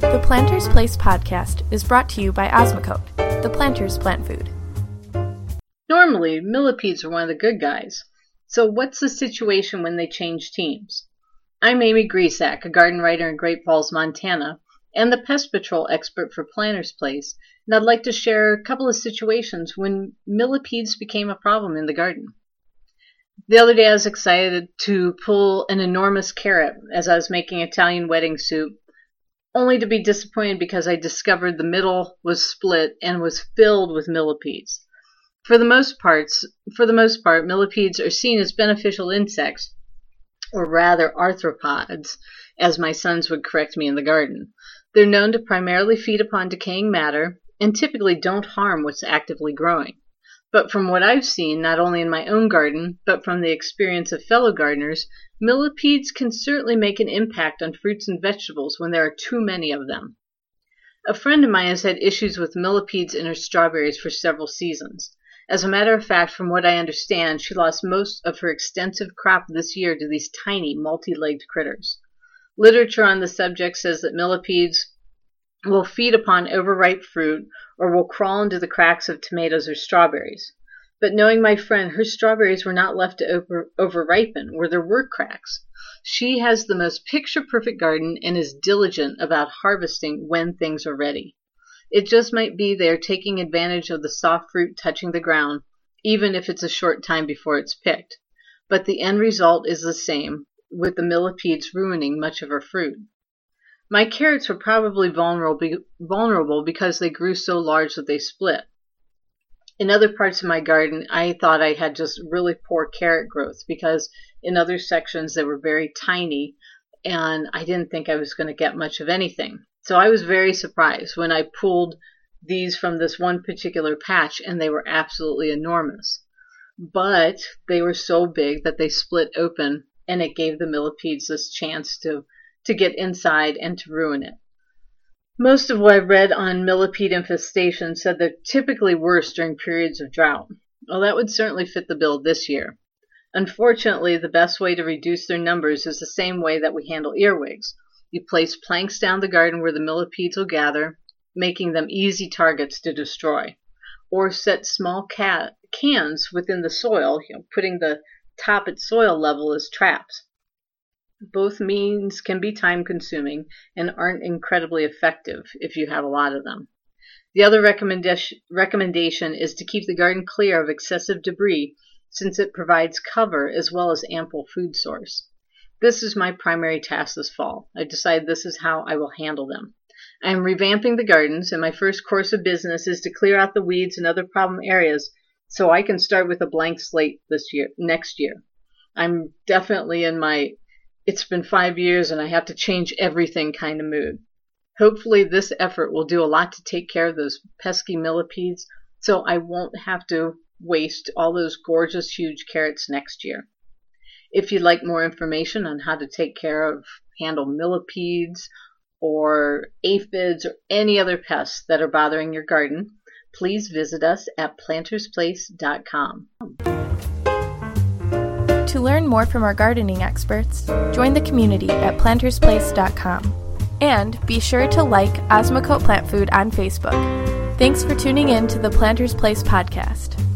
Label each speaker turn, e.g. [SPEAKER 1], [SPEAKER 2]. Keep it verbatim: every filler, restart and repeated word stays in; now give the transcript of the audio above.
[SPEAKER 1] The Planter's Place podcast is brought to you by Osmocote, the Planter's plant food.
[SPEAKER 2] Normally, millipedes are one of the good guys. So what's the situation when they change teams? I'm Amy Griesack, a garden writer in Great Falls, Montana, and the pest control expert for Planter's Place, and I'd like to share a couple of situations when millipedes became a problem in the garden. The other day I was excited to pull an enormous carrot as I was making Italian wedding soup, only to be disappointed because I discovered the middle was split and was filled with millipedes. For the most parts, for the most part, millipedes are seen as beneficial insects, or rather arthropods, as my sons would correct me in the garden. They're known to primarily feed upon decaying matter and typically don't harm what's actively growing. But from what I've seen, not only in my own garden, but from the experience of fellow gardeners, millipedes can certainly make an impact on fruits and vegetables when there are too many of them. A friend of mine has had issues with millipedes in her strawberries for several seasons. As a matter of fact, from what I understand, she lost most of her extensive crop this year to these tiny, multi-legged critters. Literature on the subject says that millipedes will feed upon overripe fruit or will crawl into the cracks of tomatoes or strawberries. But knowing my friend, her strawberries were not left to over, over-ripen where there were cracks. She has the most picture-perfect garden and is diligent about harvesting when things are ready. It just might be they're taking advantage of the soft fruit touching the ground, even if it's a short time before it's picked. But the end result is the same, with the millipedes ruining much of her fruit. My carrots were probably vulnerable, vulnerable because they grew so large that they split. In other parts of my garden, I thought I had just really poor carrot growth because in other sections they were very tiny and I didn't think I was going to get much of anything. So I was very surprised when I pulled these from this one particular patch and they were absolutely enormous. But they were so big that they split open and it gave the millipedes this chance to, to get inside and to ruin it. Most of what I've read on millipede infestation said they're typically worse during periods of drought. Well, that would certainly fit the bill this year. Unfortunately, the best way to reduce their numbers is the same way that we handle earwigs. You place planks down the garden where the millipedes will gather, making them easy targets to destroy. Or set small ca- cans within the soil, you know, putting the top at soil level as traps. Both means can be time-consuming and aren't incredibly effective if you have a lot of them. The other recommendation recommendation is to keep the garden clear of excessive debris since it provides cover as well as ample food source. This is my primary task this fall. I decided this is how I will handle them. I am revamping the gardens, and my first course of business is to clear out the weeds and other problem areas so I can start with a blank slate this year, next year. I'm definitely in my it's been five years and I have to change everything kind of mood. Hopefully this effort will do a lot to take care of those pesky millipedes so I won't have to waste all those gorgeous huge carrots next year. If you'd like more information on how to take care of, handle millipedes or aphids or any other pests that are bothering your garden, please visit us at planters place dot com.
[SPEAKER 1] To learn more from our gardening experts, join the community at planters place dot com. And be sure to like Osmocote Plant Food on Facebook. Thanks for tuning in to the Planter's Place podcast.